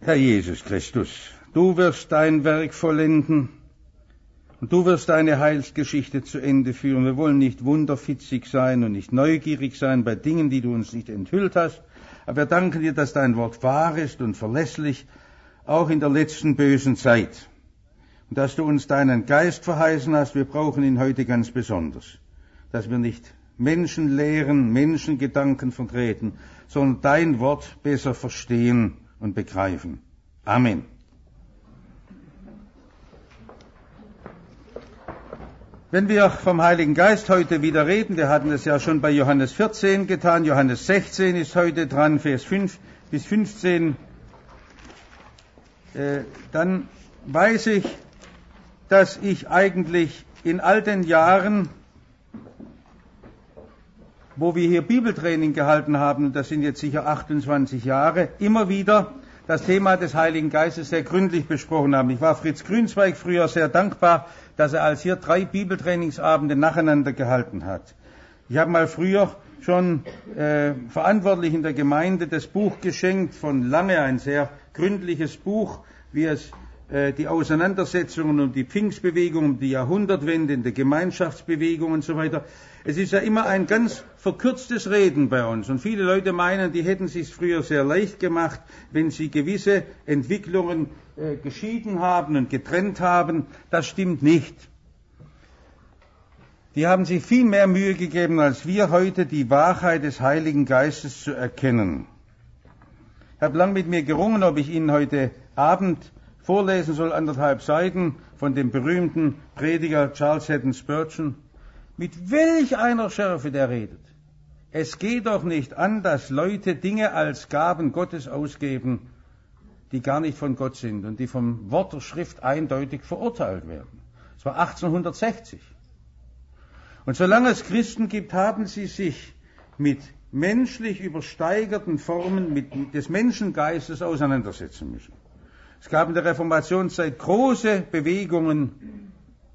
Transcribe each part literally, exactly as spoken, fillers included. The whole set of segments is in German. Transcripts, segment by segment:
Herr Jesus Christus, du wirst dein Werk vollenden und du wirst deine Heilsgeschichte zu Ende führen. Wir wollen nicht wunderfitzig sein und nicht neugierig sein bei Dingen, die du uns nicht enthüllt hast, aber wir danken dir, dass dein Wort wahr ist und verlässlich, auch in der letzten bösen Zeit. Und dass du uns deinen Geist verheißen hast, wir brauchen ihn heute ganz besonders. Dass wir nicht Menschenlehren, Menschengedanken vertreten, sondern dein Wort besser verstehen und begreifen. Amen. Wenn wir vom Heiligen Geist heute wieder reden, wir hatten es ja schon bei Johannes vierzehn getan, Johannes sechzehn ist heute dran, Vers fünf bis fünfzehn, äh, dann weiß ich, dass ich eigentlich in all den Jahren, wo wir hier Bibeltraining gehalten haben, das sind jetzt sicher achtundzwanzig Jahre, immer wieder das Thema des Heiligen Geistes sehr gründlich besprochen haben. Ich war Fritz Grünzweig früher sehr dankbar, dass er als hier drei Bibeltrainingsabende nacheinander gehalten hat. Ich habe mal früher schon äh, verantwortlich in der Gemeinde das Buch geschenkt von Lange, ein sehr gründliches Buch, wie es äh, die Auseinandersetzungen um die Pfingstbewegung, um die Jahrhundertwende in der Gemeinschaftsbewegung und so weiter. Es ist ja immer ein ganz verkürztes Reden bei uns und viele Leute meinen, die hätten es sich früher sehr leicht gemacht, wenn sie gewisse Entwicklungen äh, geschieden haben und getrennt haben. Das stimmt nicht. Die haben sich viel mehr Mühe gegeben, als wir heute, die Wahrheit des Heiligen Geistes zu erkennen. Ich habe lang mit mir gerungen, ob ich Ihnen heute Abend vorlesen soll, anderthalb Seiten von dem berühmten Prediger Charles Haddon Spurgeon. Mit welch einer Schärfe der redet. Es geht doch nicht an, dass Leute Dinge als Gaben Gottes ausgeben, die gar nicht von Gott sind und die vom Wort der Schrift eindeutig verurteilt werden. Das war achtzehnhundertsechzig. Und solange es Christen gibt, haben sie sich mit menschlich übersteigerten Formen mit, mit des Menschengeistes auseinandersetzen müssen. Es gab in der Reformationszeit große Bewegungen.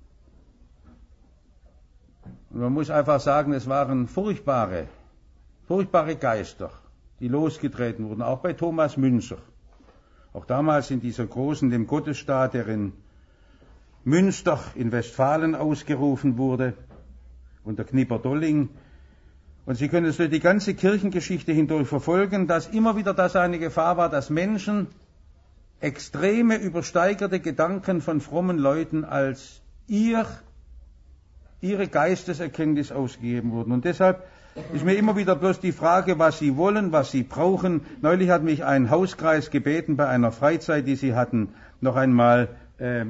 Und man muss einfach sagen, es waren furchtbare, furchtbare Geister, die losgetreten wurden, auch bei Thomas Münzer. Auch damals in dieser großen, dem Gottesstaat, der in Münster in Westfalen ausgerufen wurde, unter Knipperdolling. Und Sie können es durch die ganze Kirchengeschichte hindurch verfolgen, dass immer wieder das eine Gefahr war, dass Menschen extreme, übersteigerte Gedanken von frommen Leuten als ihr ihre Geisteserkenntnis ausgegeben wurden. Und deshalb ist mir immer wieder bloß die Frage, was sie wollen, was sie brauchen. Neulich hat mich ein Hauskreis gebeten, bei einer Freizeit, die sie hatten, noch einmal äh,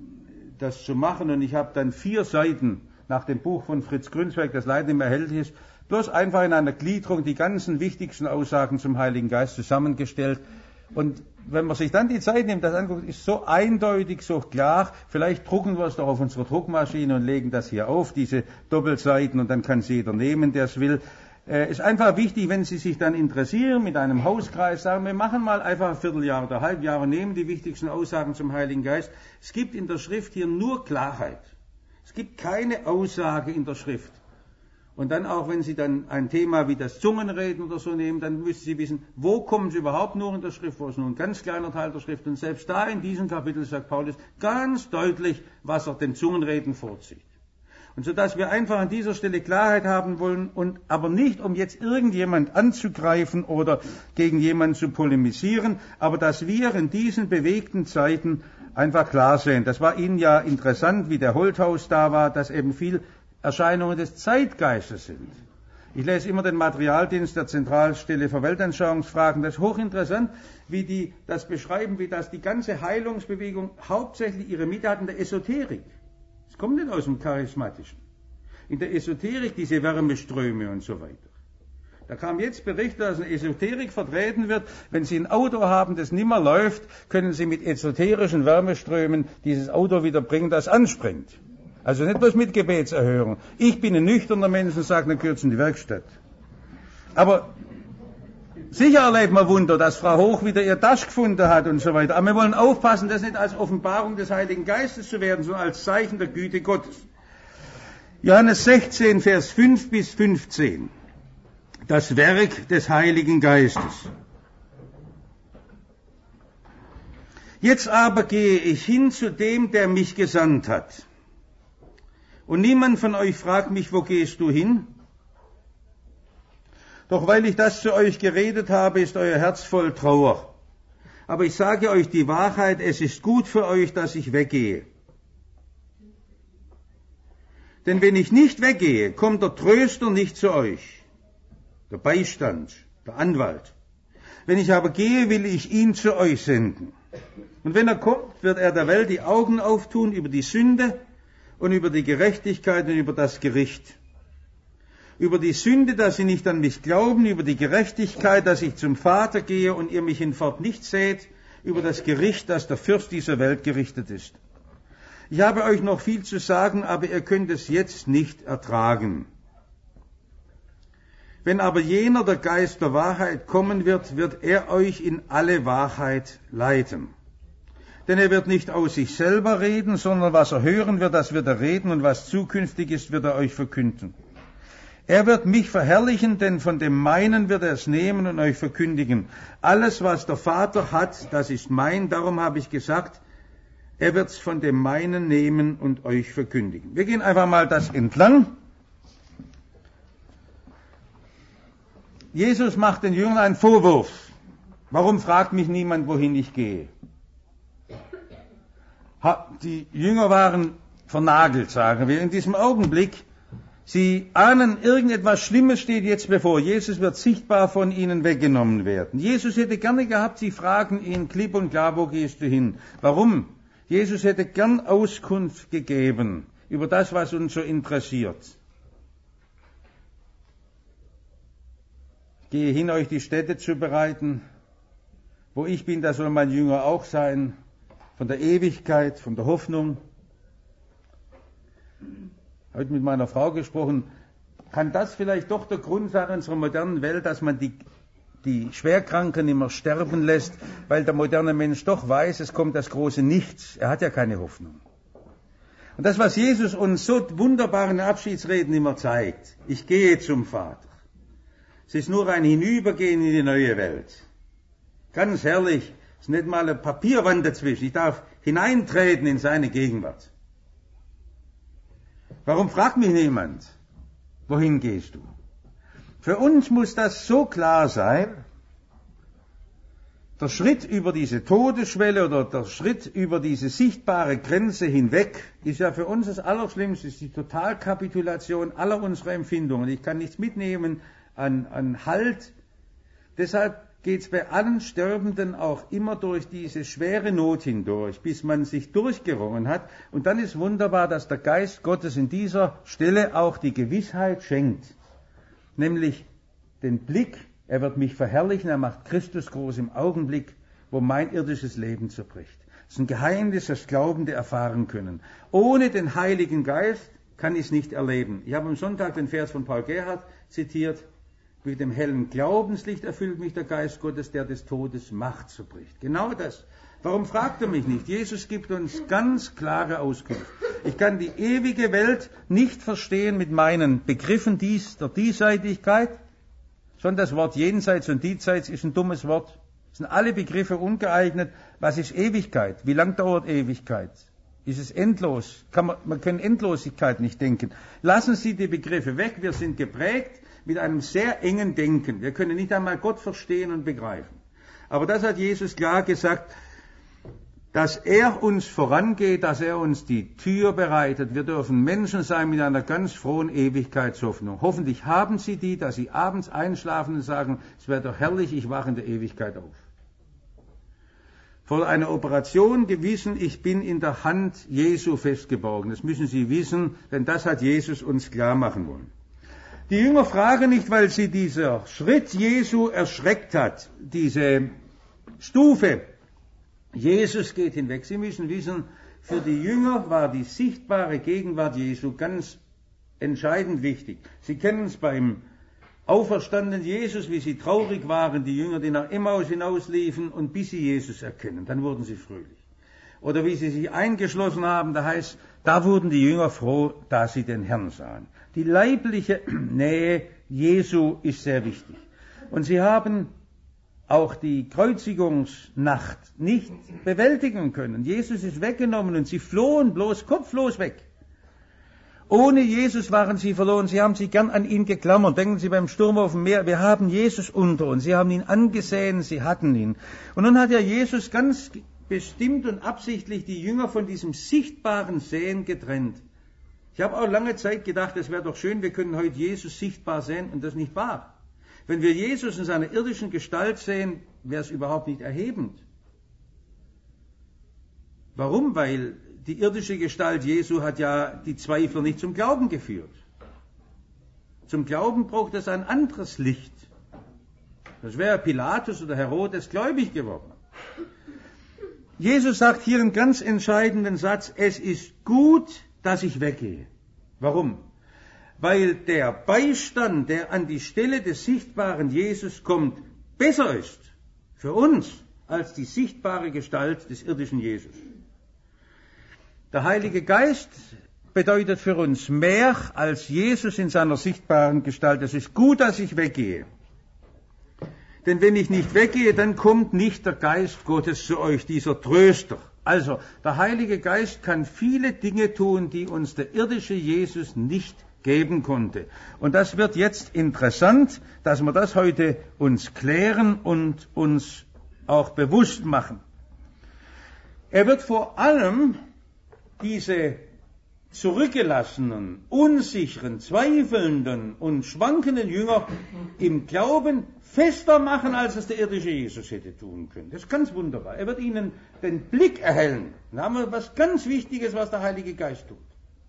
das zu machen. Und ich habe dann vier Seiten nach dem Buch von Fritz Grünzweig, das leider nicht mehr erhältlich ist, bloß einfach in einer Gliederung die ganzen wichtigsten Aussagen zum Heiligen Geist zusammengestellt. Und wenn man sich dann die Zeit nimmt, das anguckt, ist so eindeutig, so klar. Vielleicht drucken wir es doch auf unsere Druckmaschine und legen das hier auf, diese Doppelseiten, und dann kann es jeder nehmen, der es will. Äh, ist einfach wichtig, wenn Sie sich dann interessieren, mit einem Hauskreis sagen, wir machen mal einfach ein Vierteljahr oder Halbjahr und nehmen die wichtigsten Aussagen zum Heiligen Geist. Es gibt in der Schrift hier nur Klarheit. Es gibt keine Aussage in der Schrift. Und dann auch, wenn Sie dann ein Thema wie das Zungenreden oder so nehmen, dann müssen Sie wissen, wo kommen Sie überhaupt nur in der Schrift, wo ist nur ein ganz kleiner Teil der Schrift. Und selbst da in diesem Kapitel sagt Paulus ganz deutlich, was er dem Zungenreden vorzieht. Und so dass wir einfach an dieser Stelle Klarheit haben wollen, und aber nicht, um jetzt irgendjemand anzugreifen oder gegen jemanden zu polemisieren, aber dass wir in diesen bewegten Zeiten einfach klar sehen. Das war Ihnen ja interessant, wie der Holthaus da war, dass eben viel Erscheinungen des Zeitgeistes sind. Ich lese immer den Materialdienst der Zentralstelle für Weltanschauungsfragen. Das ist hochinteressant, wie die das beschreiben, wie das die ganze Heilungsbewegung hauptsächlich ihre Mitte hat in der Esoterik. Es kommt nicht aus dem Charismatischen. In der Esoterik diese Wärmeströme und so weiter. Da kam jetzt Bericht, dass eine Esoterik vertreten wird. Wenn Sie ein Auto haben, das nimmer läuft, können Sie mit esoterischen Wärmeströmen dieses Auto wieder bringen, das anspringt. Also nicht bloß mit Gebetserhörung. Ich bin ein nüchterner Mensch und sage, dann gehört es in die Werkstatt. Aber sicher erlebt man Wunder, dass Frau Hoch wieder ihr Tasch gefunden hat und so weiter. Aber wir wollen aufpassen, das nicht als Offenbarung des Heiligen Geistes zu werden, sondern als Zeichen der Güte Gottes. Johannes sechzehn, Vers fünf bis fünfzehn. Das Werk des Heiligen Geistes. Jetzt aber gehe ich hin zu dem, der mich gesandt hat. Und niemand von euch fragt mich, wo gehst du hin? Doch weil ich das zu euch geredet habe, ist euer Herz voll Trauer. Aber ich sage euch die Wahrheit, es ist gut für euch, dass ich weggehe. Denn wenn ich nicht weggehe, kommt der Tröster nicht zu euch, der Beistand, der Anwalt. Wenn ich aber gehe, will ich ihn zu euch senden. Und wenn er kommt, wird er der Welt die Augen auftun über die Sünde und über die Gerechtigkeit und über das Gericht. Über die Sünde, dass sie nicht an mich glauben, über die Gerechtigkeit, dass ich zum Vater gehe und ihr mich hinfort nicht seht, über das Gericht, dass der Fürst dieser Welt gerichtet ist. Ich habe euch noch viel zu sagen, aber ihr könnt es jetzt nicht ertragen. Wenn aber jener, der Geist der Wahrheit, kommen wird, wird er euch in alle Wahrheit leiten. Denn er wird nicht aus sich selber reden, sondern was er hören wird, das wird er reden, und was zukünftig ist, wird er euch verkünden. Er wird mich verherrlichen, denn von dem meinen wird er es nehmen und euch verkündigen. Alles, was der Vater hat, das ist mein, darum habe ich gesagt, er wird es von dem meinen nehmen und euch verkündigen. Wir gehen einfach mal das entlang. Jesus macht den Jüngern einen Vorwurf. Warum fragt mich niemand, wohin ich gehe? Die Jünger waren vernagelt, sagen wir, in diesem Augenblick. Sie ahnen, irgendetwas Schlimmes steht jetzt bevor. Jesus wird sichtbar von ihnen weggenommen werden. Jesus hätte gerne gehabt, sie fragen ihn klipp und klar, wo gehst du hin? Warum? Jesus hätte gern Auskunft gegeben über das, was uns so interessiert. Ich gehe hin, euch die Stätte zu bereiten. Wo ich bin, da soll mein Jünger auch sein. Von der Ewigkeit, von der Hoffnung. Heute mit meiner Frau gesprochen, kann das vielleicht doch der Grund sein unserer modernen Welt, dass man die, die Schwerkranken immer sterben lässt, weil der moderne Mensch doch weiß, es kommt das große Nichts. Er hat ja keine Hoffnung. Und das, was Jesus uns so wunderbar in Abschiedsreden immer zeigt, ich gehe zum Vater. Es ist nur ein Hinübergehen in die neue Welt. Ganz herrlich, es ist nicht mal eine Papierwand dazwischen. Ich darf hineintreten in seine Gegenwart. Warum fragt mich niemand, wohin gehst du? Für uns muss das so klar sein, der Schritt über diese Todesschwelle oder der Schritt über diese sichtbare Grenze hinweg ist ja für uns das Allerschlimmste, ist die Totalkapitulation aller unserer Empfindungen. Ich kann nichts mitnehmen an, an Halt. Deshalb geht es bei allen Sterbenden auch immer durch diese schwere Not hindurch, bis man sich durchgerungen hat. Und dann ist wunderbar, dass der Geist Gottes in dieser Stelle auch die Gewissheit schenkt, nämlich den Blick, er wird mich verherrlichen, er macht Christus groß im Augenblick, wo mein irdisches Leben zerbricht. Das ist ein Geheimnis, das Glaubende erfahren können. Ohne den Heiligen Geist kann ich es nicht erleben. Ich habe am Sonntag den Vers von Paul Gerhardt zitiert, mit dem hellen Glaubenslicht erfüllt mich der Geist Gottes, der des Todes Macht zerbricht. Genau das. Warum fragt er mich nicht? Jesus gibt uns ganz klare Auskunft. Ich kann die ewige Welt nicht verstehen mit meinen Begriffen dies, der Diesseitigkeit, sondern das Wort Jenseits und Diesseits ist ein dummes Wort. Es sind alle Begriffe ungeeignet. Was ist Ewigkeit? Wie lang dauert Ewigkeit? Ist es endlos? Kann man, man kann Endlosigkeit nicht denken. Lassen Sie die Begriffe weg. Wir sind geprägt mit einem sehr engen Denken. Wir können nicht einmal Gott verstehen und begreifen. Aber das hat Jesus klar gesagt, dass er uns vorangeht, dass er uns die Tür bereitet. Wir dürfen Menschen sein mit einer ganz frohen Ewigkeitshoffnung. Hoffentlich haben Sie die, dass Sie abends einschlafen und sagen, es wäre doch herrlich, ich wache in der Ewigkeit auf. Vor einer Operation gewissen, ich bin in der Hand Jesu festgeborgen. Das müssen Sie wissen, denn das hat Jesus uns klar machen wollen. Die Jünger fragen nicht, weil sie dieser Schritt Jesu erschreckt hat, diese Stufe. Jesus geht hinweg. Sie müssen wissen, für die Jünger war die sichtbare Gegenwart Jesu ganz entscheidend wichtig. Sie kennen es beim auferstandenen Jesus, wie sie traurig waren, die Jünger, die nach Emmaus hinausliefen und bis sie Jesus erkennen, dann wurden sie fröhlich. Oder wie sie sich eingeschlossen haben, da heißt, da wurden die Jünger froh, da sie den Herrn sahen. Die leibliche Nähe Jesu ist sehr wichtig. Und sie haben auch die Kreuzigungsnacht nicht bewältigen können. Jesus ist weggenommen und sie flohen bloß kopflos weg. Ohne Jesus waren sie verloren. Sie haben sich gern an ihn geklammert. Denken Sie beim Sturm auf dem Meer, wir haben Jesus unter uns. Sie haben ihn angesehen, sie hatten ihn. Und nun hat ja Jesus ganz bestimmt und absichtlich die Jünger von diesem sichtbaren Sehen getrennt. Ich habe auch lange Zeit gedacht, es wäre doch schön, wir können heute Jesus sichtbar sehen, und das ist nicht wahr. Wenn wir Jesus in seiner irdischen Gestalt sehen, wäre es überhaupt nicht erhebend. Warum? Weil die irdische Gestalt Jesu hat ja die Zweifler nicht zum Glauben geführt. Zum Glauben braucht es ein anderes Licht. Das wäre Pilatus oder Herodes gläubig geworden. Jesus sagt hier einen ganz entscheidenden Satz: Es ist gut, dass ich weggehe. Warum? Weil der Beistand, der an die Stelle des sichtbaren Jesus kommt, besser ist für uns als die sichtbare Gestalt des irdischen Jesus. Der Heilige Geist bedeutet für uns mehr als Jesus in seiner sichtbaren Gestalt. Es ist gut, dass ich weggehe. Denn wenn ich nicht weggehe, dann kommt nicht der Geist Gottes zu euch, dieser Tröster. Also, der Heilige Geist kann viele Dinge tun, die uns der irdische Jesus nicht geben konnte. Und das wird jetzt interessant, dass wir das heute uns klären und uns auch bewusst machen. Er wird vor allem diese zurückgelassenen, unsicheren, zweifelnden und schwankenden Jünger im Glauben fester machen, als es der irdische Jesus hätte tun können. Das ist ganz wunderbar. Er wird ihnen den Blick erhellen. Da haben wir was ganz Wichtiges, was der Heilige Geist tut.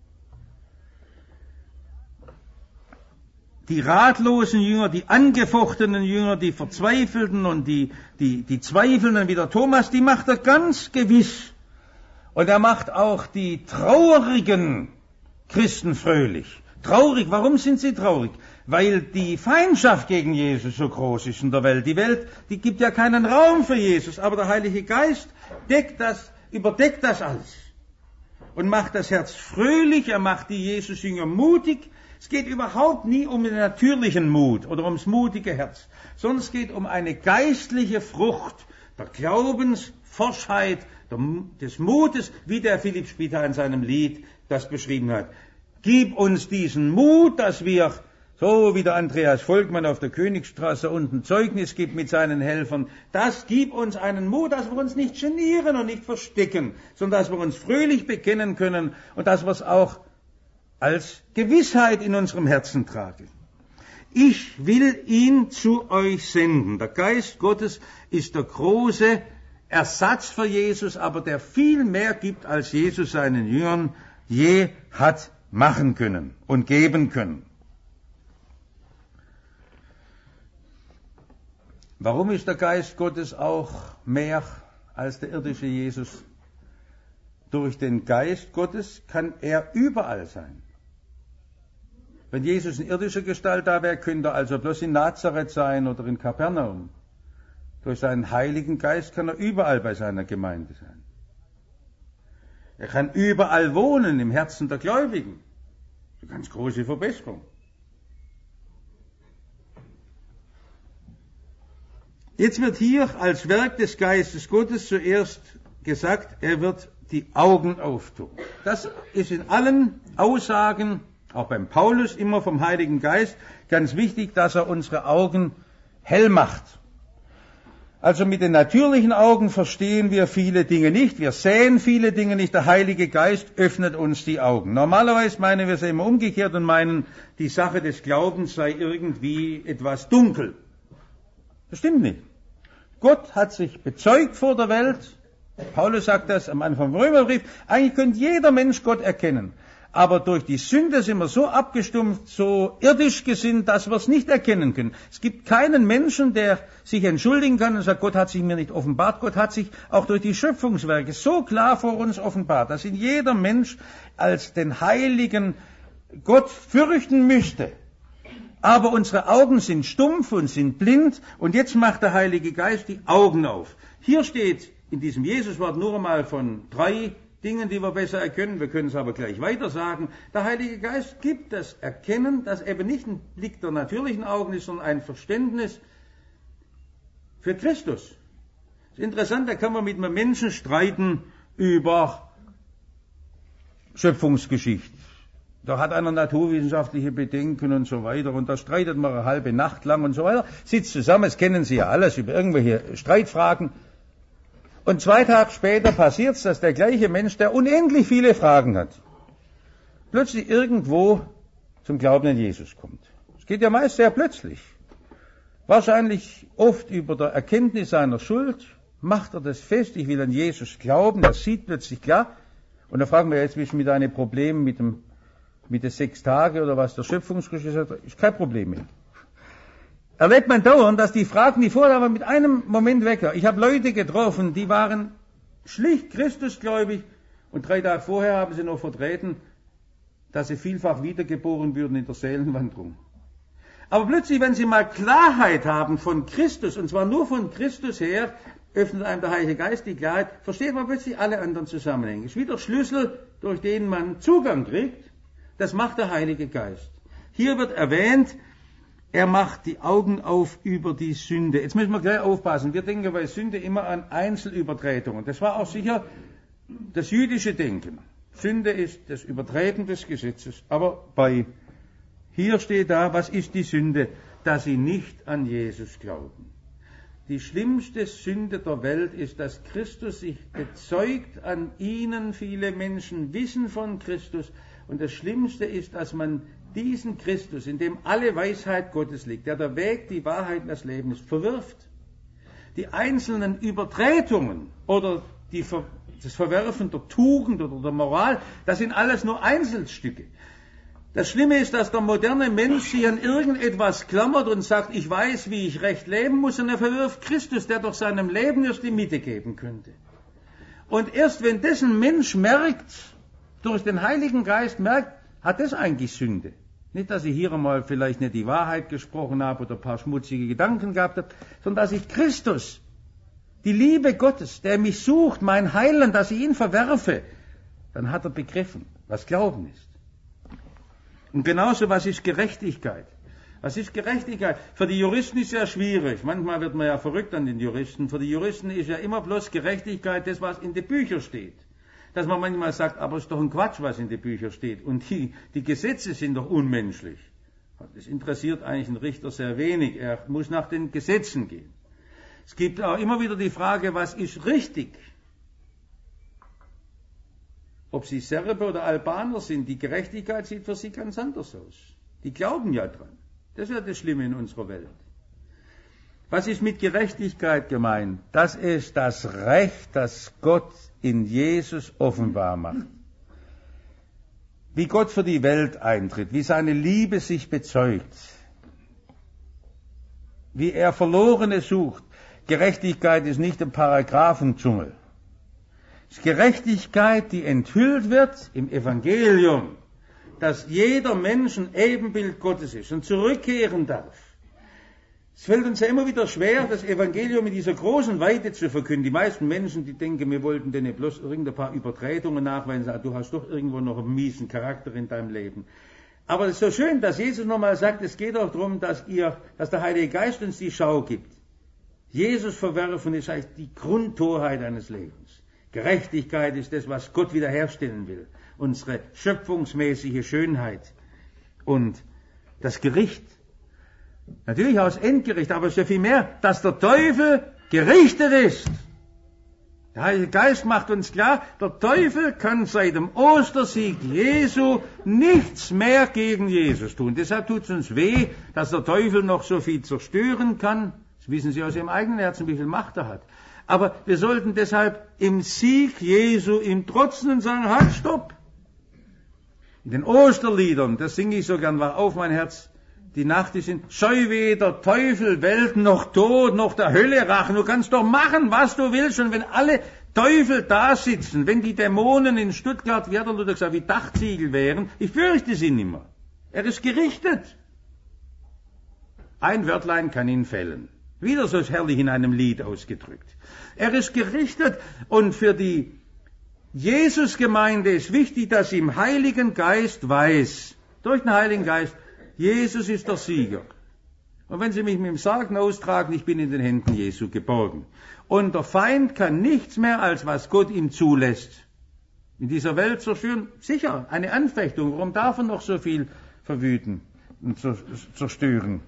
Die ratlosen Jünger, die angefochtenen Jünger, die verzweifelten und die, die, die zweifelnden wie der Thomas, die macht er ganz gewiss. Und er macht auch die traurigen Christen fröhlich. Traurig, warum sind sie traurig? Weil die Feindschaft gegen Jesus so groß ist in der Welt. Die Welt, die gibt ja keinen Raum für Jesus, aber der Heilige Geist deckt das, überdeckt das alles und macht das Herz fröhlich, er macht die Jesus-Jünger mutig. Es geht überhaupt nie um den natürlichen Mut oder ums mutige Herz, sondern es geht um eine geistliche Frucht der Glaubensforschheit, des Mutes, wie der Philipp Spitta in seinem Lied das beschrieben hat. Gib uns diesen Mut, dass wir, so wie der Andreas Volkmann auf der Königstraße unten Zeugnis gibt mit seinen Helfern, das gibt uns einen Mut, dass wir uns nicht genieren und nicht verstecken, sondern dass wir uns fröhlich bekennen können und dass wir es auch als Gewissheit in unserem Herzen tragen. Ich will ihn zu euch senden. Der Geist Gottes ist der große Ersatz für Jesus, aber der viel mehr gibt, als Jesus seinen Jüngern je hat machen können und geben können. Warum ist der Geist Gottes auch mehr als der irdische Jesus? Durch den Geist Gottes kann er überall sein. Wenn Jesus in irdischer Gestalt da wäre, könnte er also bloß in Nazareth sein oder in Kapernaum. Durch seinen Heiligen Geist kann er überall bei seiner Gemeinde sein. Er kann überall wohnen im Herzen der Gläubigen. Eine ganz große Verbesserung. Jetzt wird hier als Werk des Geistes Gottes zuerst gesagt, er wird die Augen auftun. Das ist in allen Aussagen, auch beim Paulus immer vom Heiligen Geist, ganz wichtig, dass er unsere Augen hell macht. Also mit den natürlichen Augen verstehen wir viele Dinge nicht, wir sehen viele Dinge nicht, der Heilige Geist öffnet uns die Augen. Normalerweise meinen wir es immer umgekehrt und meinen, die Sache des Glaubens sei irgendwie etwas dunkel. Das stimmt nicht. Gott hat sich bezeugt vor der Welt. Paulus sagt das am Anfang vom Römerbrief. Eigentlich könnte jeder Mensch Gott erkennen. Aber durch die Sünde sind wir so abgestumpft, so irdisch gesinnt, dass wir es nicht erkennen können. Es gibt keinen Menschen, der sich entschuldigen kann und sagt, Gott hat sich mir nicht offenbart. Gott hat sich auch durch die Schöpfungswerke so klar vor uns offenbart, dass ihn jeder Mensch als den heiligen Gott fürchten müsste. Aber unsere Augen sind stumpf und sind blind und jetzt macht der Heilige Geist die Augen auf. Hier steht in diesem Jesuswort nur einmal von drei Dingen, die wir besser erkennen. Wir können es aber gleich weiter sagen. Der Heilige Geist gibt das Erkennen, das eben nicht ein Blick der natürlichen Augen ist, sondern ein Verständnis für Christus. Das ist interessant, da kann man mit einem Menschen streiten über Schöpfungsgeschichte. Da hat einer naturwissenschaftliche Bedenken und so weiter und da streitet man eine halbe Nacht lang und so weiter. Sitzt zusammen, das kennen Sie ja alles, über irgendwelche Streitfragen. Und zwei Tage später passiert es, dass der gleiche Mensch, der unendlich viele Fragen hat, plötzlich irgendwo zum Glauben an Jesus kommt. Es geht ja meist sehr plötzlich. Wahrscheinlich oft über der Erkenntnis seiner Schuld macht er das fest, ich will an Jesus glauben, das sieht plötzlich klar. Und da fragen wir jetzt, wie ist mit deinen Problemen mit dem mit den sechs Tagen oder was der Schöpfungsgeschichte sagt, ist kein Problem mehr. Erlebt man dauernd, dass die Fragen, die vorher waren, mit einem Moment weg waren. Ich habe Leute getroffen, die waren schlicht Christusgläubig und drei Tage vorher haben sie noch vertreten, dass sie vielfach wiedergeboren würden in der Seelenwanderung. Aber plötzlich, wenn sie mal Klarheit haben von Christus, und zwar nur von Christus her, öffnet einem der Heilige Geist die Klarheit, versteht man plötzlich alle anderen Zusammenhänge. Es ist wie der Schlüssel, durch den man Zugang kriegt. Das macht der Heilige Geist. Hier wird erwähnt, er macht die Augen auf über die Sünde. Jetzt müssen wir gleich aufpassen. Wir denken bei Sünde immer an Einzelübertretungen. Das war auch sicher das jüdische Denken. Sünde ist das Übertreten des Gesetzes. Aber bei, hier steht da, was ist die Sünde? Dass sie nicht an Jesus glauben. Die schlimmste Sünde der Welt ist, dass Christus sich bezeugt an ihnen. Viele Menschen wissen von Christus. Und das Schlimmste ist, dass man diesen Christus, in dem alle Weisheit Gottes liegt, der der Weg, die Wahrheit und das Leben ist, verwirft. Die einzelnen Übertretungen oder die Ver, das Verwerfen der Tugend oder der Moral, das sind alles nur Einzelstücke. Das Schlimme ist, dass der moderne Mensch sich an irgendetwas klammert und sagt, ich weiß, wie ich recht leben muss, und er verwirft Christus, der doch seinem Leben erst die Mitte geben könnte. Und erst wenn dessen Mensch merkt, durch den Heiligen Geist merkt, hat das eigentlich Sünde. Nicht, dass ich hier einmal vielleicht nicht die Wahrheit gesprochen habe oder ein paar schmutzige Gedanken gehabt habe, sondern dass ich Christus, die Liebe Gottes, der mich sucht, mein Heiland, dass ich ihn verwerfe, dann hat er begriffen, was Glauben ist. Und genauso, was ist Gerechtigkeit? Was ist Gerechtigkeit? Für die Juristen ist ja schwierig. Manchmal wird man ja verrückt an den Juristen. Für die Juristen ist ja immer bloß Gerechtigkeit das, was in den Büchern steht. Dass man manchmal sagt, aber es ist doch ein Quatsch, was in den Büchern steht. Und die, die Gesetze sind doch unmenschlich. Das interessiert eigentlich einen Richter sehr wenig. Er muss nach den Gesetzen gehen. Es gibt auch immer wieder die Frage, was ist richtig? Ob sie Serbe oder Albaner sind, die Gerechtigkeit sieht für sie ganz anders aus. Die glauben ja dran. Das ist ja das Schlimme in unserer Welt. Was ist mit Gerechtigkeit gemeint? Das ist das Recht, das Gott in Jesus offenbar macht. Wie Gott für die Welt eintritt, wie seine Liebe sich bezeugt, wie er Verlorene sucht. Gerechtigkeit ist nicht ein Paragraphendschungel. Es ist Gerechtigkeit, die enthüllt wird im Evangelium, dass jeder Mensch ein Ebenbild Gottes ist und zurückkehren darf. Es fällt uns ja immer wieder schwer, das Evangelium in dieser großen Weite zu verkünden. Die meisten Menschen, die denken, wir wollten denen bloß irgendein paar Übertretungen nachweisen, sagen, du hast doch irgendwo noch einen miesen Charakter in deinem Leben. Aber es ist so schön, dass Jesus nochmal sagt, es geht auch darum, dass ihr, dass der Heilige Geist uns die Schau gibt. Jesus verwerfen ist eigentlich die Grundtorheit eines Lebens. Gerechtigkeit ist das, was Gott wiederherstellen will. Unsere schöpfungsmäßige Schönheit. Und das Gericht. Natürlich auch das Endgericht, aber es ist ja viel mehr, dass der Teufel gerichtet ist. Der Heilige Geist macht uns klar, der Teufel kann seit dem Ostersieg Jesu nichts mehr gegen Jesus tun. Deshalb tut es uns weh, dass der Teufel noch so viel zerstören kann. Das wissen Sie aus Ihrem eigenen Herzen, wie viel Macht er hat. Aber wir sollten deshalb im Sieg Jesu ihm trotzen und sagen, halt, stopp. In den Osterliedern, das singe ich so gern, war auf mein Herz, die Nacht ist in, scheu weder Teufel, Welt, noch Tod, noch der Hölle Rachen. Du kannst doch machen, was du willst. Und wenn alle Teufel da sitzen, wenn die Dämonen in Stuttgart, wie hat er Luther gesagt, wie Dachziegel wären, ich fürchte sie nimmer. Er ist gerichtet. Ein Wörtlein kann ihn fällen. Wieder so herrlich in einem Lied ausgedrückt. Er ist gerichtet und für die Jesusgemeinde ist wichtig, dass sie im Heiligen Geist weiß, durch den Heiligen Geist, Jesus ist der Sieger. Und wenn sie mich mit dem Sarg austragen, ich bin in den Händen Jesu geborgen. Und der Feind kann nichts mehr, als was Gott ihm zulässt. In dieser Welt zerstören, sicher, eine Anfechtung. Warum darf er noch so viel verwüten und zerstören?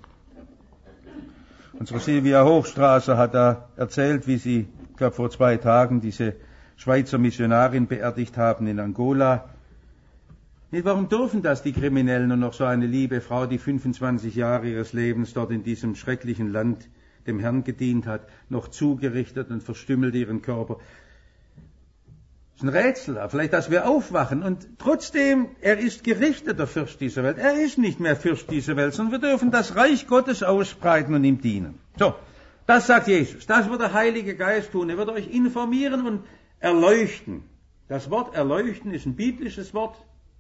Unsere Silvia Hochstraße hat da erzählt, wie sie, ich glaube vor zwei Tagen, diese Schweizer Missionarin beerdigt haben in Angola. Nicht, warum dürfen das die Kriminellen und noch so eine liebe Frau, die fünfundzwanzig Jahre ihres Lebens dort in diesem schrecklichen Land dem Herrn gedient hat, noch zugerichtet und verstümmelt ihren Körper? Das ist ein Rätsel, vielleicht, dass wir aufwachen. Und trotzdem, er ist gerichtet, der Fürst dieser Welt. Er ist nicht mehr Fürst dieser Welt, sondern wir dürfen das Reich Gottes ausbreiten und ihm dienen. So, das sagt Jesus. Das wird der Heilige Geist tun. Er wird euch informieren und erleuchten. Das Wort erleuchten ist ein biblisches Wort.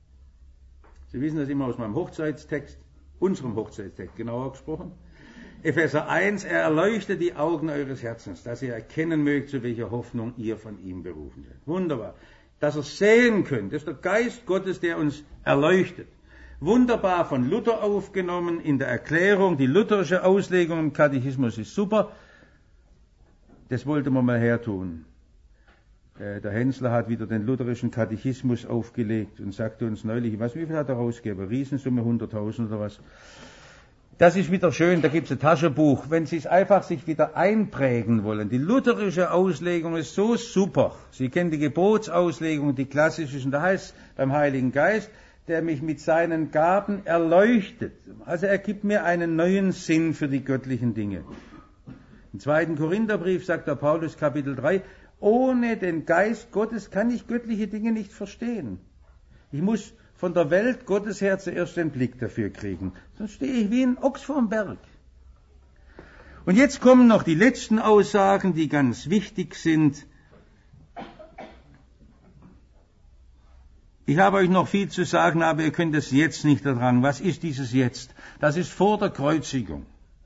Sie wissen das immer aus meinem Hochzeitstext, unserem Hochzeitstext genauer gesprochen. Epheser eins, er erleuchtet die Augen eures Herzens, dass ihr erkennen mögt, zu welcher Hoffnung ihr von ihm berufen seid. Wunderbar. Dass ihr sehen könnt, das ist der Geist Gottes, der uns erleuchtet. Wunderbar von Luther aufgenommen in der Erklärung, die lutherische Auslegung im Katechismus ist super. Das wollte man mal hertun. Der Hensler hat wieder den lutherischen Katechismus aufgelegt und sagte uns neulich, ich weiß nicht, wie viel hat er rausgegeben, Riesensumme, hunderttausend oder was. Das ist wieder schön, da gibt es ein Taschenbuch, wenn Sie es einfach sich wieder einprägen wollen. Die lutherische Auslegung ist so super. Sie kennen die Gebotsauslegung, die klassische, und da heißt es beim Heiligen Geist, der mich mit seinen Gaben erleuchtet. Also er gibt mir einen neuen Sinn für die göttlichen Dinge. Im zweiten Korintherbrief sagt der Paulus, Kapitel drei, ohne den Geist Gottes kann ich göttliche Dinge nicht verstehen. Ich muss von der Welt Gottes her zuerst den Blick dafür kriegen. Sonst stehe ich wie ein Ochs vorm Berg. Und jetzt kommen noch die letzten Aussagen, die ganz wichtig sind. Ich habe euch noch viel zu sagen, aber ihr könnt es jetzt nicht ertragen. Was ist dieses Jetzt? Das ist vor der Kreuzigung.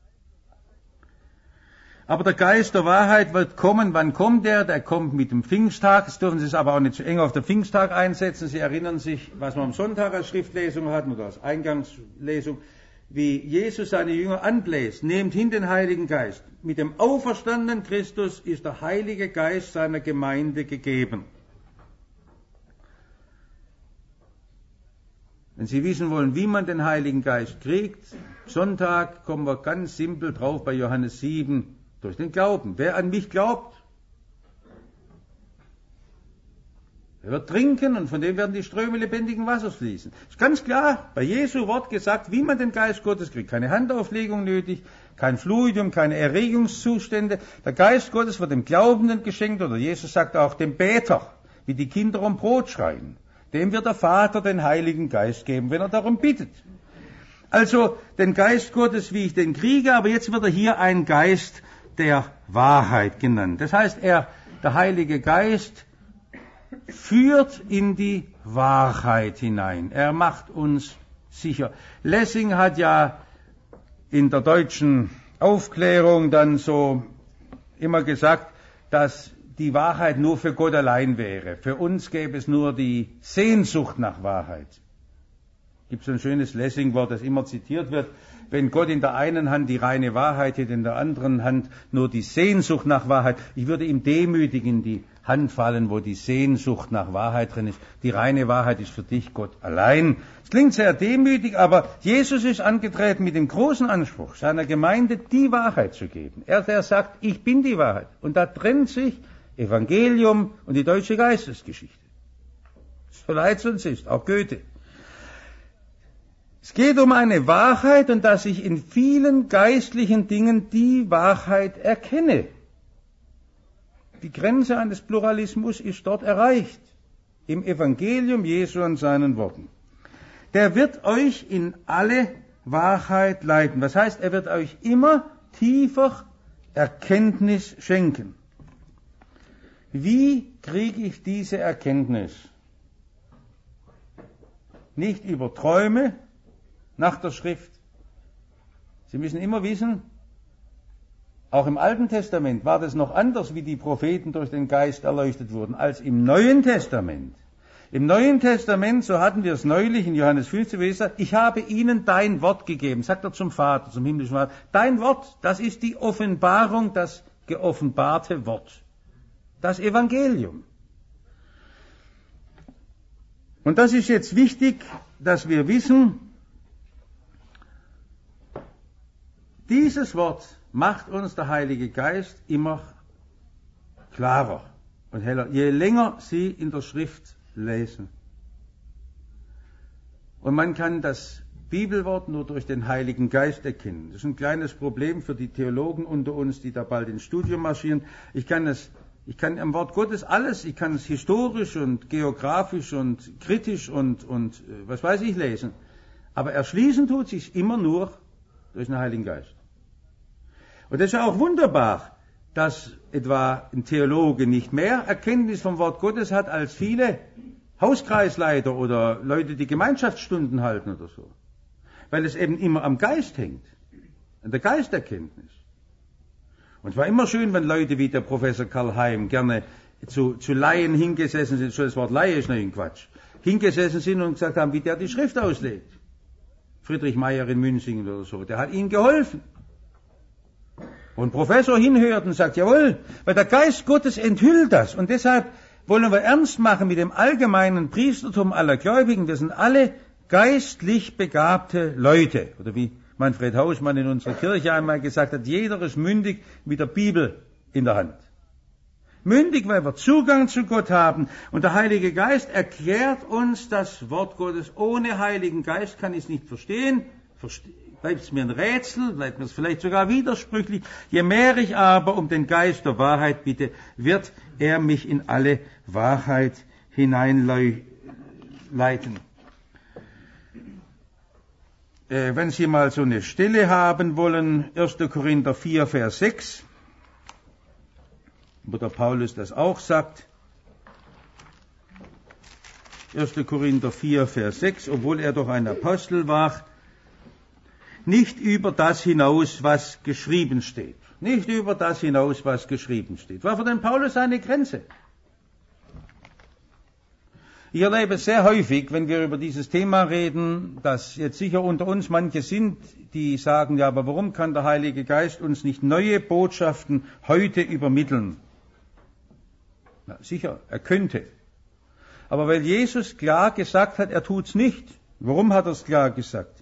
Aber der Geist der Wahrheit wird kommen. Wann kommt er? Der kommt mit dem Pfingsttag. Jetzt dürfen Sie es aber auch nicht zu eng auf den Pfingsttag einsetzen. Sie erinnern sich, was wir am Sonntag als Schriftlesung hatten oder als Eingangslesung, wie Jesus seine Jünger anbläst. Nehmt hin den Heiligen Geist. Mit dem auferstandenen Christus ist der Heilige Geist seiner Gemeinde gegeben. Wenn Sie wissen wollen, wie man den Heiligen Geist kriegt, Sonntag kommen wir ganz simpel drauf bei Johannes sieben. Durch den Glauben. Wer an mich glaubt, er wird trinken und von dem werden die Ströme lebendigen Wassers fließen. Ist ganz klar, bei Jesu Wort gesagt, wie man den Geist Gottes kriegt. Keine Handauflegung nötig, kein Fluidum, keine Erregungszustände. Der Geist Gottes wird dem Glaubenden geschenkt, oder Jesus sagt auch dem Beter, wie die Kinder um Brot schreien. Dem wird der Vater den Heiligen Geist geben, wenn er darum bittet. Also den Geist Gottes, wie ich den kriege, aber jetzt wird er hier ein Geist der Wahrheit genannt. Das heißt, er, der Heilige Geist, führt in die Wahrheit hinein. Er macht uns sicher. Lessing hat ja in der deutschen Aufklärung dann so immer gesagt, dass die Wahrheit nur für Gott allein wäre. Für uns gäbe es nur die Sehnsucht nach Wahrheit. Es gibt so ein schönes Lessing-Wort, das immer zitiert wird. Wenn Gott in der einen Hand die reine Wahrheit hätte, in der anderen Hand nur die Sehnsucht nach Wahrheit, ich würde ihm demütig in die Hand fallen, wo die Sehnsucht nach Wahrheit drin ist. Die reine Wahrheit ist für dich Gott allein. Es klingt sehr demütig, aber Jesus ist angetreten mit dem großen Anspruch, seiner Gemeinde die Wahrheit zu geben. Er, der sagt, ich bin die Wahrheit. Und da trennt sich Evangelium und die deutsche Geistesgeschichte. So leid es uns ist, auch Goethe. Es geht um eine Wahrheit und dass ich in vielen geistlichen Dingen die Wahrheit erkenne. Die Grenze eines Pluralismus ist dort erreicht. Im Evangelium Jesu und seinen Worten. Der wird euch in alle Wahrheit leiten. Das heißt, er wird euch immer tiefer Erkenntnis schenken. Wie kriege ich diese Erkenntnis? Nicht über Träume, nach der Schrift. Sie müssen immer wissen, auch im Alten Testament war das noch anders, wie die Propheten durch den Geist erleuchtet wurden, als im Neuen Testament. Im Neuen Testament, so hatten wir es neulich in Johannes fünfzehn, wo Jesus sagt, ich habe ihnen dein Wort gegeben, sagt er zum Vater, zum himmlischen Vater. Dein Wort, das ist die Offenbarung, das geoffenbarte Wort. Das Evangelium. Und das ist jetzt wichtig, dass wir wissen, dieses Wort macht uns der Heilige Geist immer klarer und heller, je länger Sie in der Schrift lesen. Und man kann das Bibelwort nur durch den Heiligen Geist erkennen. Das ist ein kleines Problem für die Theologen unter uns, die da bald ins Studium marschieren. Ich kann es, ich kann am Wort Gottes alles, ich kann es historisch und geografisch und kritisch und, und was weiß ich lesen. Aber erschließen tut sich immer nur durch den Heiligen Geist. Und das ist ja auch wunderbar, dass etwa ein Theologe nicht mehr Erkenntnis vom Wort Gottes hat als viele Hauskreisleiter oder Leute, die Gemeinschaftsstunden halten oder so. Weil es eben immer am Geist hängt, an der Geisterkenntnis. Und es war immer schön, wenn Leute wie der Professor Karl Heim gerne zu, zu Laien hingesessen sind, so das Wort Laie ist noch ein Quatsch, hingesessen sind und gesagt haben, wie der die Schrift auslegt. Friedrich Meyer in Münzingen oder so, der hat ihnen geholfen. Und Professor hinhört und sagt, jawohl, weil der Geist Gottes enthüllt das. Und deshalb wollen wir ernst machen mit dem allgemeinen Priestertum aller Gläubigen. Wir sind alle geistlich begabte Leute. Oder wie Manfred Hausmann in unserer Kirche einmal gesagt hat, jeder ist mündig mit der Bibel in der Hand. Mündig, weil wir Zugang zu Gott haben. Und der Heilige Geist erklärt uns das Wort Gottes. Ohne Heiligen Geist kann ich es nicht verstehen. Verste- Bleibt es mir ein Rätsel, bleibt mir es vielleicht sogar widersprüchlich. Je mehr ich aber um den Geist der Wahrheit bitte, wird er mich in alle Wahrheit hineinleiten. Äh, wenn Sie mal so eine Stelle haben wollen, erster Korinther vier, Vers sechs, wo der Paulus das auch sagt. erster Korinther vier, Vers sechs, obwohl er doch ein Apostel war, nicht über das hinaus, was geschrieben steht. Nicht über das hinaus, was geschrieben steht. War für den Paulus eine Grenze. Ich erlebe es sehr häufig, wenn wir über dieses Thema reden, dass jetzt sicher unter uns manche sind, die sagen, ja, aber warum kann der Heilige Geist uns nicht neue Botschaften heute übermitteln? Na, sicher, er könnte. Aber weil Jesus klar gesagt hat, er tut's nicht. Warum hat er es klar gesagt?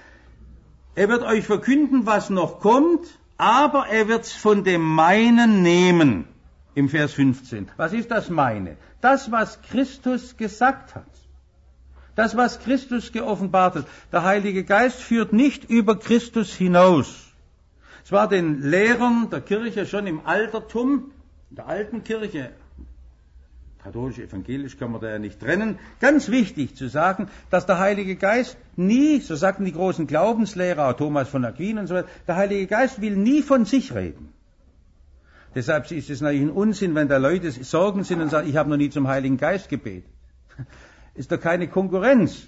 Er wird euch verkünden, was noch kommt, aber er wird's von dem Meinen nehmen. Im Vers fünfzehn. Was ist das Meine? Das, was Christus gesagt hat. Das, was Christus geoffenbart hat. Der Heilige Geist führt nicht über Christus hinaus. Es war den Lehrern der Kirche schon im Altertum, in der alten Kirche, katholisch, evangelisch kann man da ja nicht trennen, ganz wichtig zu sagen, dass der Heilige Geist nie, so sagten die großen Glaubenslehrer, Thomas von Aquin und so weiter, der Heilige Geist will nie von sich reden. Deshalb ist es natürlich ein Unsinn, wenn da Leute Sorgen sind und sagen, ich habe noch nie zum Heiligen Geist gebetet. Ist doch keine Konkurrenz.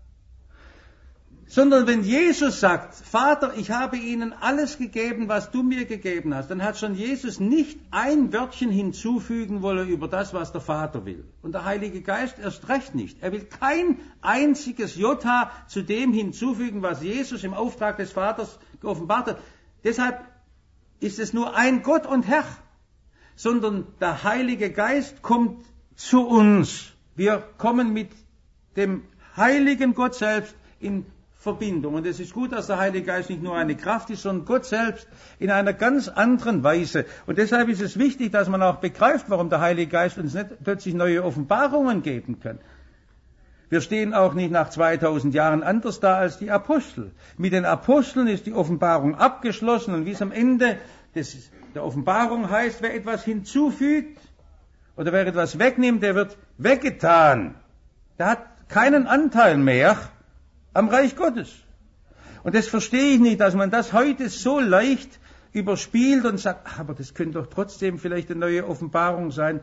Sondern wenn Jesus sagt, Vater, ich habe ihnen alles gegeben, was du mir gegeben hast, dann hat schon Jesus nicht ein Wörtchen hinzufügen wollen über das, was der Vater will. Und der Heilige Geist erst recht nicht. Er will kein einziges Jota zu dem hinzufügen, was Jesus im Auftrag des Vaters geoffenbart hat. Deshalb ist es nur ein Gott und Herr, sondern der Heilige Geist kommt zu uns. Wir kommen mit dem heiligen Gott selbst in Verbindung. Und es ist gut, dass der Heilige Geist nicht nur eine Kraft ist, sondern Gott selbst in einer ganz anderen Weise. Und deshalb ist es wichtig, dass man auch begreift, warum der Heilige Geist uns nicht plötzlich neue Offenbarungen geben kann. Wir stehen auch nicht nach zweitausend Jahren anders da als die Apostel. Mit den Aposteln ist die Offenbarung abgeschlossen und wie es am Ende des, der Offenbarung heißt, wer etwas hinzufügt oder wer etwas wegnimmt, der wird weggetan. Der hat keinen Anteil mehr am Reich Gottes. Und das verstehe ich nicht, dass man das heute so leicht überspielt und sagt, ach, aber das könnte doch trotzdem vielleicht eine neue Offenbarung sein.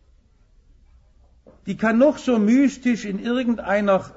Die kann noch so mystisch in irgendeiner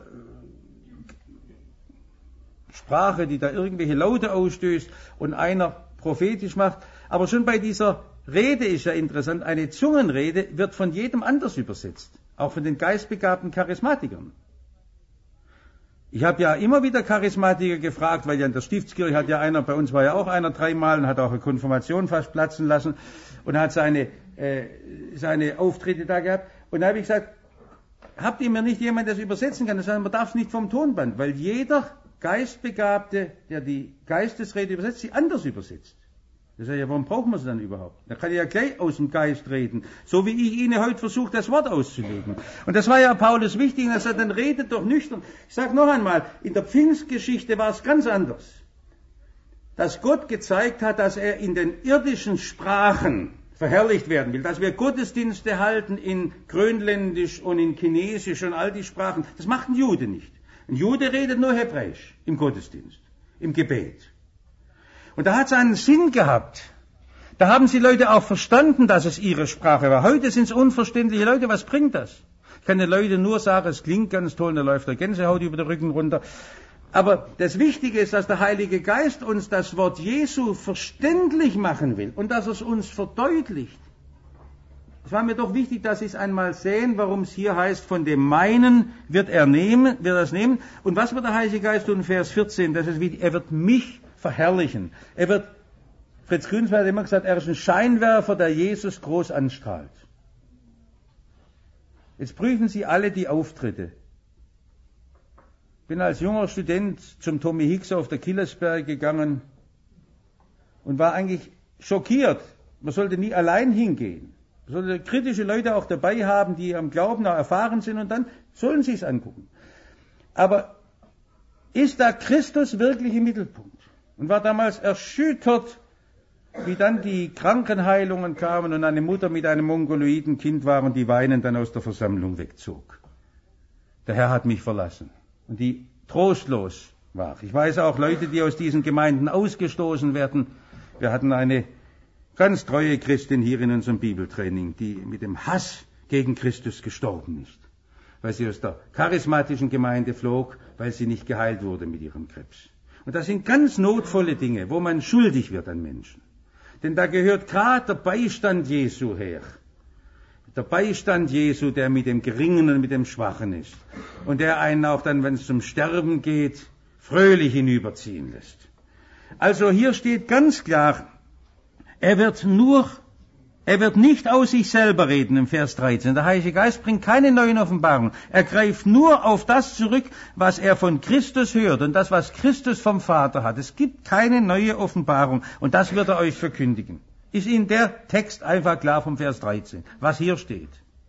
Sprache, die da irgendwelche Laute ausstößt und einer prophetisch macht. Aber schon bei dieser Rede ist ja interessant, eine Zungenrede wird von jedem anders übersetzt. auch von den geistbegabten Charismatikern. Ich habe ja immer wieder Charismatiker gefragt, weil ja in der Stiftskirche hat ja einer, bei uns war ja auch einer dreimal und hat auch eine Konfirmation fast platzen lassen und hat seine, äh, seine Auftritte da gehabt. Und da habe ich gesagt, habt ihr mir nicht jemand, der das übersetzen kann? Das heißt, man darf es nicht vom Tonband, weil jeder Geistbegabte, der die Geistesrede übersetzt, sie anders übersetzt. Das heißt, ja, warum brauchen wir sie dann überhaupt? Da kann ich ja gleich aus dem Geist reden, so wie ich Ihnen heute versuche, das Wort auszulegen. Und das war ja Paulus wichtig, dass er dann redet doch nüchtern. Ich sage noch einmal, in der Pfingstgeschichte war es ganz anders. Dass Gott gezeigt hat, dass er in den irdischen Sprachen verherrlicht werden will, dass wir Gottesdienste halten in Grönländisch und in Chinesisch und all die Sprachen. Das macht ein Jude nicht. Ein Jude redet nur Hebräisch im Gottesdienst, im Gebet. Und da hat es einen Sinn gehabt. Da haben die Leute auch verstanden, dass es ihre Sprache war. Heute sind es unverständliche Leute. Was bringt das? Ich kann den Leuten nur sagen, es klingt ganz toll, da läuft der Gänsehaut über den Rücken runter. Aber das Wichtige ist, dass der Heilige Geist uns das Wort Jesu verständlich machen will und dass er es uns verdeutlicht. Es war mir doch wichtig, dass Sie es einmal sehen, warum es hier heißt, von dem meinen wird er nehmen, wird er es nehmen. Und was wird der Heilige Geist tun in Vers vierzehn? Das ist wie, er wird mich verherrlichen. Er wird, Fritz Grünsberg hat immer gesagt, er ist ein Scheinwerfer, der Jesus groß anstrahlt. Jetzt prüfen Sie alle die Auftritte. Ich bin als junger Student zum Tommy Hicks auf der Killersberg gegangen und war eigentlich schockiert. Man sollte nie allein hingehen. Man sollte kritische Leute auch dabei haben, die am Glauben auch erfahren sind und dann sollen sie es angucken. Aber ist da Christus wirklich im Mittelpunkt? Und war damals erschüttert, wie dann die Krankenheilungen kamen und eine Mutter mit einem mongoloiden Kind war und die weinend dann aus der Versammlung wegzog. Der Herr hat mich verlassen und die trostlos war. Ich weiß auch Leute, die aus diesen Gemeinden ausgestoßen werden. Wir hatten eine ganz treue Christin hier in unserem Bibeltraining, die mit dem Hass gegen Christus gestorben ist, weil sie aus der charismatischen Gemeinde flog, weil sie nicht geheilt wurde mit ihrem Krebs. Und das sind ganz notvolle Dinge, wo man schuldig wird an Menschen. Denn da gehört gerade der Beistand Jesu her. Der Beistand Jesu, der mit dem Geringen und mit dem Schwachen ist. Und der einen auch dann, wenn es zum Sterben geht, fröhlich hinüberziehen lässt. Also hier steht ganz klar, er wird nur, er wird nicht aus sich selber reden im Vers dreizehn. Der Heilige Geist bringt keine neuen Offenbarungen. Er greift nur auf das zurück, was er von Christus hört und das, was Christus vom Vater hat. Es gibt keine neue Offenbarung und das wird er euch verkündigen. Ist Ihnen der Text einfach klar vom Vers dreizehn, was hier steht?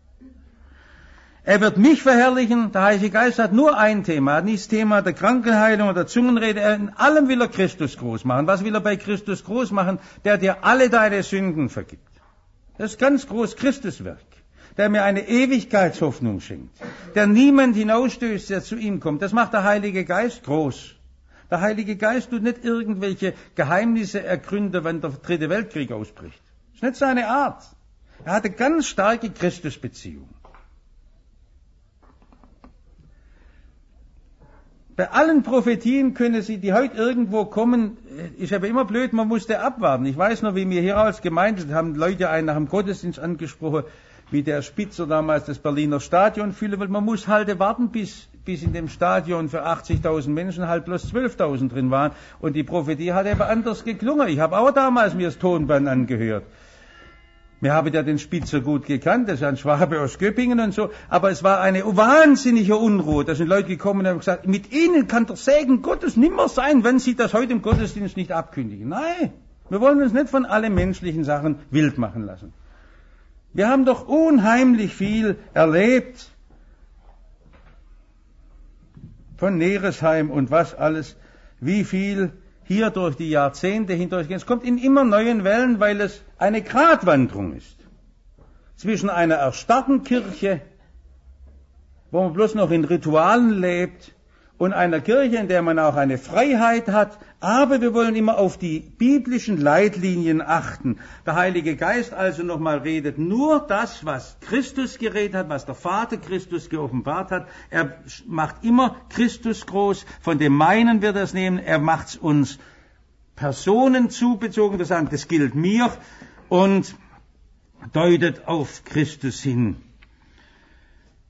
Er wird mich verherrlichen. Der Heilige Geist hat nur ein Thema. Er hat nicht das Thema der Krankenheilung oder der Zungenrede. Er, in allem will er Christus groß machen. Was will er bei Christus groß machen? Der dir alle deine Sünden vergibt. Das ist ganz groß Christuswerk, der mir eine Ewigkeitshoffnung schenkt, der niemand hinausstößt, der zu ihm kommt. Das macht der Heilige Geist groß. Der Heilige Geist tut nicht irgendwelche Geheimnisse ergründen, wenn der dritte Weltkrieg ausbricht. Das ist nicht seine Art. Er hat eine ganz starke Christusbeziehung. Bei allen Prophetien können sie, die heute irgendwo kommen, ist aber immer blöd, man musste abwarten. Ich weiß noch, wie wir hier als Gemeinde, haben Leute einen nach dem Gottesdienst angesprochen, wie der Spitzer damals das Berliner Stadion füllen will. Man muss halt warten, bis, bis in dem Stadion für achtzigtausend Menschen halt bloß zwölftausend drin waren. Und die Prophetie hat eben anders geklungen. Ich habe auch damals mir das Tonband angehört. Wir haben ja den Spitzer gut gekannt, das ist ein Schwabe aus Göppingen und so, aber es war eine wahnsinnige Unruhe. Da sind Leute gekommen und haben gesagt, mit ihnen kann der Segen Gottes nimmer sein, wenn sie das heute im Gottesdienst nicht abkündigen. Nein, wir wollen uns nicht von allen menschlichen Sachen wild machen lassen. Wir haben doch unheimlich viel erlebt von Neresheim und was alles, wie viel hier durch die Jahrzehnte hindurchgehen. Es kommt in immer neuen Wellen, weil es eine Gratwanderung ist. Zwischen einer erstarrten Kirche, wo man bloß noch in Ritualen lebt, und einer Kirche, in der man auch eine Freiheit hat, aber wir wollen immer auf die biblischen Leitlinien achten. Der Heilige Geist also nochmal redet nur das, was Christus geredet hat, was der Vater Christus geoffenbart hat. Er macht immer Christus groß, von dem meinen wir das nehmen, er macht es uns Personen zubezogen, wir sagen, das gilt mir, und deutet auf Christus hin.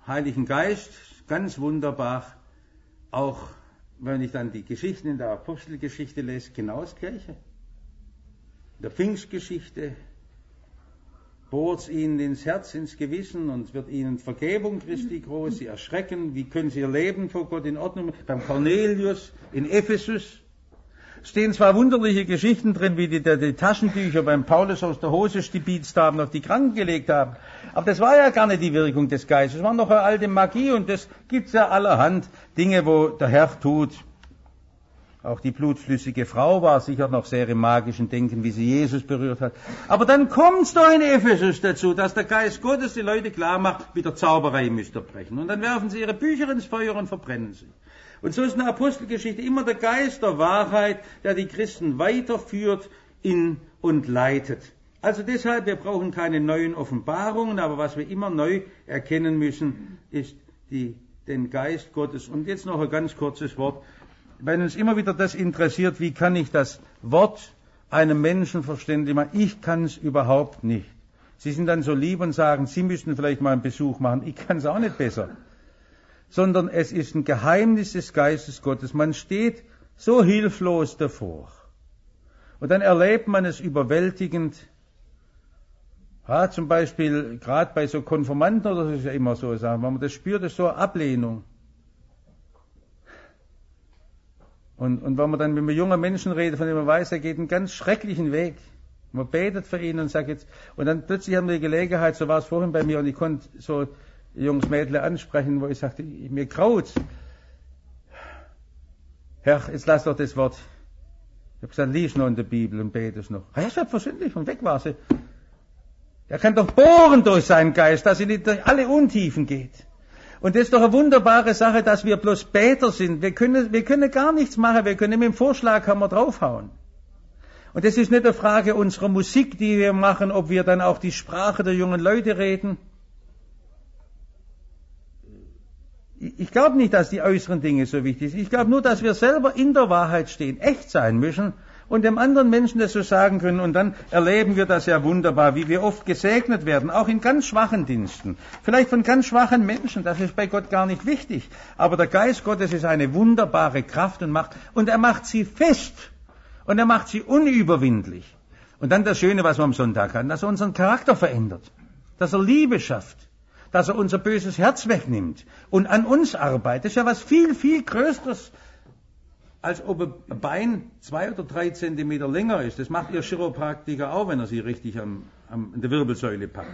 Heiligen Geist, ganz wunderbar, auch wenn ich dann die Geschichten in der Apostelgeschichte lese, genau das Gleiche. In der Pfingstgeschichte bohrt es ihnen ins Herz, ins Gewissen und wird ihnen Vergebung Christi groß, sie erschrecken, wie können sie ihr Leben vor Gott in Ordnung, beim Cornelius, in Ephesus, stehen zwar wunderliche Geschichten drin, wie die, die, die Taschentücher beim Paulus aus der Hose stibitzt haben, auf die Kranken gelegt haben, aber das war ja gar nicht die Wirkung des Geistes, das war noch eine alte Magie und das gibt's ja allerhand Dinge, wo der Herr tut. Auch die blutflüssige Frau war sicher noch sehr im magischen Denken, wie sie Jesus berührt hat. Aber dann kommt's doch in Ephesus dazu, dass der Geist Gottes die Leute klar macht, mit der Zauberei müsst ihr brechen. Und dann werfen sie ihre Bücher ins Feuer und verbrennen sie. Und so ist in der Apostelgeschichte immer der Geist der Wahrheit, der die Christen weiterführt in und leitet. Also deshalb, wir brauchen keine neuen Offenbarungen, aber was wir immer neu erkennen müssen, ist die, den Geist Gottes. Und jetzt noch ein ganz kurzes Wort. Wenn uns immer wieder das interessiert, wie kann ich das Wort einem Menschen verständlich machen? Ich kann es überhaupt nicht. Sie sind dann so lieb und sagen, Sie müssten vielleicht mal einen Besuch machen. Ich kann es auch nicht besser. Sondern es ist ein Geheimnis des Geistes Gottes. Man steht so hilflos davor. Und dann erlebt man es überwältigend. Ja, zum Beispiel, gerade bei so Konformanten oder so ist ja immer so, sagen, wenn man das spürt, ist so eine Ablehnung. Und, und wenn man dann mit einem jungen Menschen redet, von dem man weiß, er geht einen ganz schrecklichen Weg. Man betet für ihn und sagt jetzt, und dann plötzlich haben wir die Gelegenheit, so war es vorhin bei mir, und ich konnte so ein junges Mädel ansprechen, wo ich sagte, mir graut's. Herr, jetzt lass doch das Wort. Ich habe gesagt, lies noch in der Bibel und betest noch. Ah ja, selbstverständlich, und weg war sie. Er kann doch bohren durch seinen Geist, dass er nicht durch alle Untiefen geht. Und das ist doch eine wunderbare Sache, dass wir bloß Beter sind. Wir können, wir können gar nichts machen, wir können mit dem Vorschlaghammer draufhauen. Und das ist nicht eine Frage unserer Musik, die wir machen, ob wir dann auch die Sprache der jungen Leute reden. Ich glaube nicht, dass die äußeren Dinge so wichtig sind. Ich glaube nur, dass wir selber in der Wahrheit stehen, echt sein müssen und dem anderen Menschen das so sagen können. Und dann erleben wir das ja wunderbar, wie wir oft gesegnet werden, auch in ganz schwachen Diensten. Vielleicht von ganz schwachen Menschen, das ist bei Gott gar nicht wichtig. Aber der Geist Gottes ist eine wunderbare Kraft und Macht. Und er macht sie fest. Und er macht sie unüberwindlich. Und dann das Schöne, was wir am Sonntag hatten, dass er unseren Charakter verändert. Dass er Liebe schafft. Dass er unser böses Herz wegnimmt und an uns arbeitet. Das ist ja was viel, viel Größeres, als ob ein Bein zwei oder drei Zentimeter länger ist. Das macht Ihr Chiropraktiker auch, wenn er sie richtig am, am, an der Wirbelsäule packt.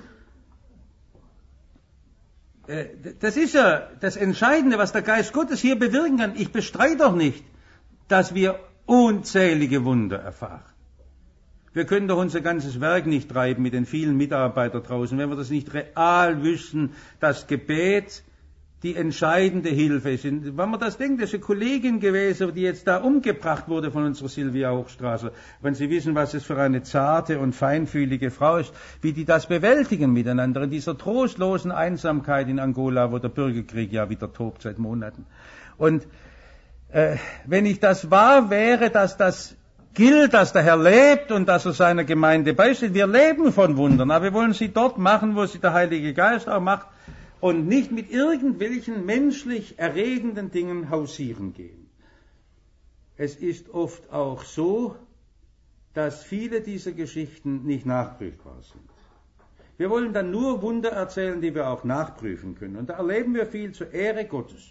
Äh, das ist ja das Entscheidende, was der Geist Gottes hier bewirken kann. Ich bestreite doch nicht, dass wir unzählige Wunder erfahren. Wir können doch unser ganzes Werk nicht treiben mit den vielen Mitarbeitern draußen, wenn wir das nicht real wüssten, dass Gebet die entscheidende Hilfe ist. Wenn man das denkt, das ist eine Kollegin gewesen, die jetzt da umgebracht wurde von unserer Silvia Hochstraße. Wenn Sie wissen, was es für eine zarte und feinfühlige Frau ist, wie die das bewältigen miteinander in dieser trostlosen Einsamkeit in Angola, wo der Bürgerkrieg ja wieder tobt seit Monaten. Und äh, wenn ich das wahr wäre, dass das gilt, dass der Herr lebt und dass er seiner Gemeinde beisteht. Wir leben von Wundern, aber wir wollen sie dort machen, wo sie der Heilige Geist auch macht und nicht mit irgendwelchen menschlich erregenden Dingen hausieren gehen. Es ist oft auch so, dass viele dieser Geschichten nicht nachprüfbar sind. Wir wollen dann nur Wunder erzählen, die wir auch nachprüfen können. Und da erleben wir viel zur Ehre Gottes.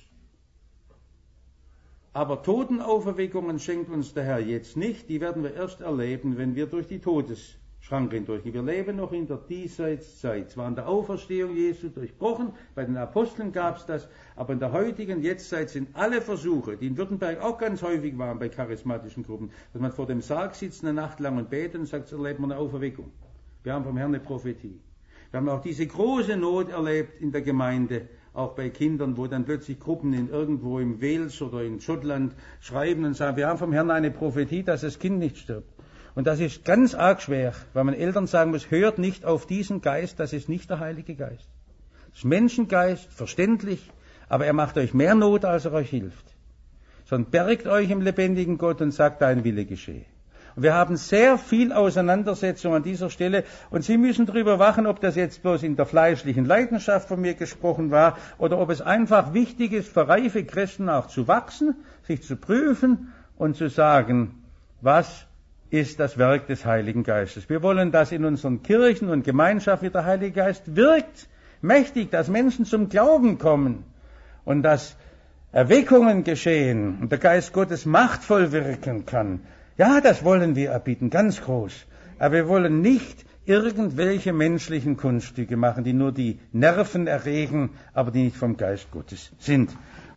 Aber Totenauferweckungen schenkt uns der Herr jetzt nicht. Die werden wir erst erleben, wenn wir durch die Todesschranke durchgehen. Wir leben noch in der Diesseitszeit. Zwar in der Auferstehung Jesu durchbrochen, bei den Aposteln gab es das, aber in der heutigen Jetztzeit sind alle Versuche, die in Württemberg auch ganz häufig waren bei charismatischen Gruppen, dass man vor dem Sarg sitzt eine Nacht lang und betet und sagt, so erlebt man eine Auferweckung. Wir haben vom Herrn eine Prophetie. Wir haben auch diese große Not erlebt in der Gemeinde, auch bei Kindern, wo dann plötzlich Gruppen in irgendwo im Wales oder in Schottland schreiben und sagen, wir haben vom Herrn eine Prophetie, dass das Kind nicht stirbt. Und das ist ganz arg schwer, weil man Eltern sagen muss, hört nicht auf diesen Geist, das ist nicht der Heilige Geist. Das ist Menschengeist, verständlich, aber er macht euch mehr Not, als er euch hilft. Sondern bergt euch im lebendigen Gott und sagt, dein Wille geschehe. Und wir haben sehr viel Auseinandersetzung an dieser Stelle und Sie müssen darüber wachen, ob das jetzt bloß in der fleischlichen Leidenschaft von mir gesprochen war oder ob es einfach wichtig ist, für reife Christen auch zu wachsen, sich zu prüfen und zu sagen, was ist das Werk des Heiligen Geistes. Wir wollen, dass in unseren Kirchen und Gemeinschaften der Heilige Geist wirkt, mächtig, dass Menschen zum Glauben kommen und dass Erweckungen geschehen und der Geist Gottes machtvoll wirken kann. Ja, das wollen wir erbitten, ganz groß. Aber wir wollen nicht irgendwelche menschlichen Kunststücke machen, die nur die Nerven erregen, aber die nicht vom Geist Gottes sind.